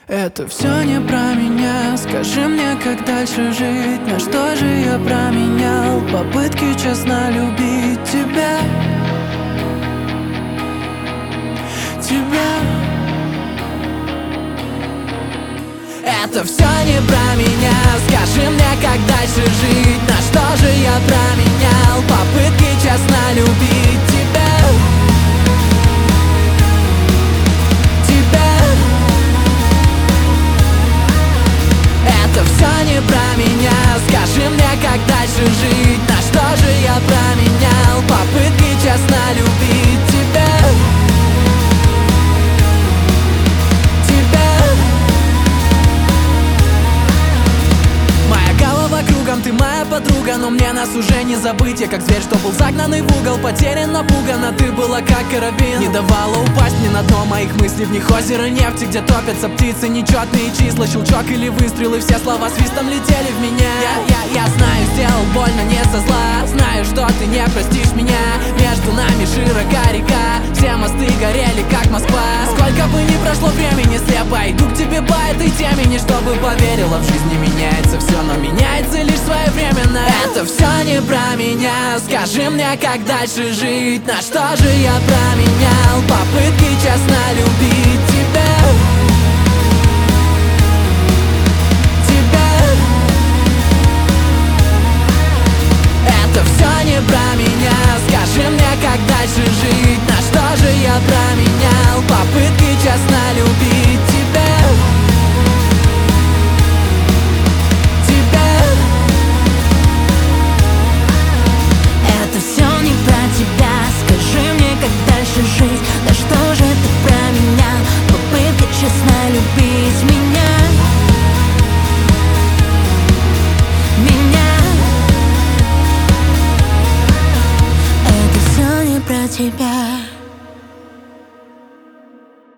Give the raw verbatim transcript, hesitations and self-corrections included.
Это все не про меня. Скажи мне, как дальше жить? На что же я променял попытки честно любить тебя? Тебя. Это все не про меня. Скажи мне, как дальше жить? На что же я променял попытки честно любить тебя? Это все не про меня. Скажи мне, как дальше жить? На что же я променял попытки честно любить тебя? Тебя. Моя голова кругом, ты моя подруга, но мне нас уже не забыть. Я как зверь, что был загнанный в угол, потерян, напуган, а ты была как карабин. Не давала упасть мне на дно моих мыслей. В них озеро нефти, где топятся птицы, нечетные числа, щелчок или выстрел, и все слова свистом летели в меня. Я, я, я знаю, сделал больно не со зла. Знаю, что ты не простишь меня. Между нами широка река, все мосты горели, как Москва. Сколько бы ни прошло времени, слепо иду к тебе по этой темени, чтобы поверила, в жизни меняется все, но меняется лишь своевременно. Это все не про меня. Скажи мне, как дальше жить? На что же я променял попытки честно любить тебя? Тебя. Это все не про меня. Скажи мне, как дальше жить? На что же я променял попытки честно любить тебя? Это все не про тебя. Скажи мне, как дальше жить? Да что же ты про меня? Попытка честно любить меня. Меня. Это все не про тебя.